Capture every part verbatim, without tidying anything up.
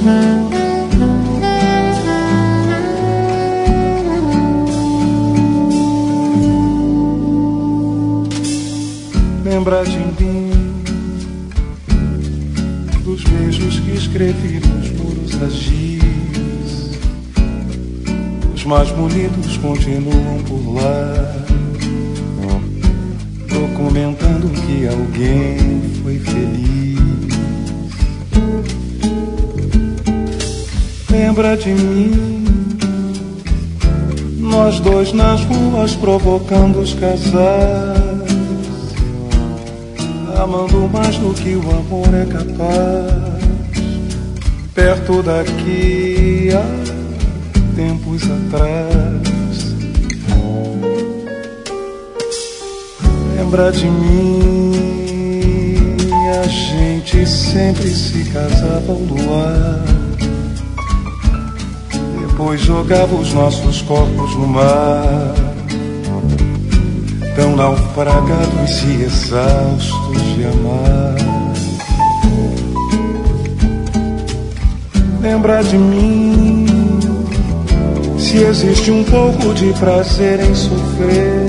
Lembra de mim, dos beijos que escrevi nos muros das giz. Os mais bonitos continuam por lá, documentando que alguém foi feliz. Lembra de mim, nós dois nas ruas provocando os casais, amando mais do que o amor é capaz. Perto daqui há tempos atrás. Lembra de mim, a gente sempre se casava ao luar, depois jogava os nossos corpos no mar, tão naufragados e exaustos de amar. Lembra de mim, se existe um pouco de prazer em sofrer,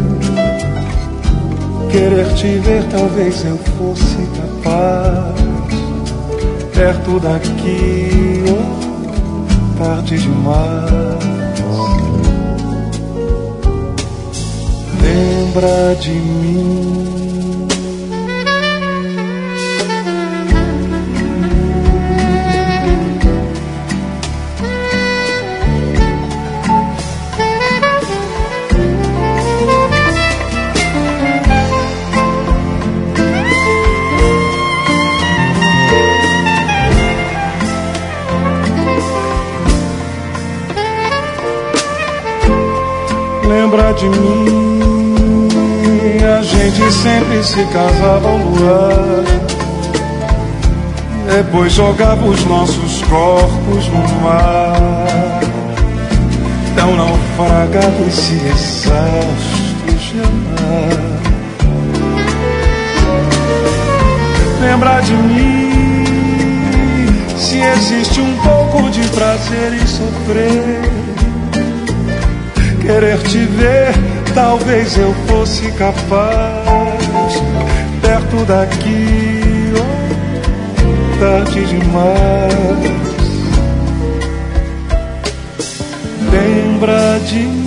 querer te ver talvez eu fosse capaz. Perto daqui, oh, tarde demais. Lembra de mim. Lembra de mim, a gente sempre se casava ao luar, depois jogava os nossos corpos no mar, tão naufragados e exaustos de amar. Lembra de mim, se existe um pouco de prazer em sofrer, querer te ver, talvez eu fosse capaz. Perto daqui, oh, tarde demais. Lembra de mim.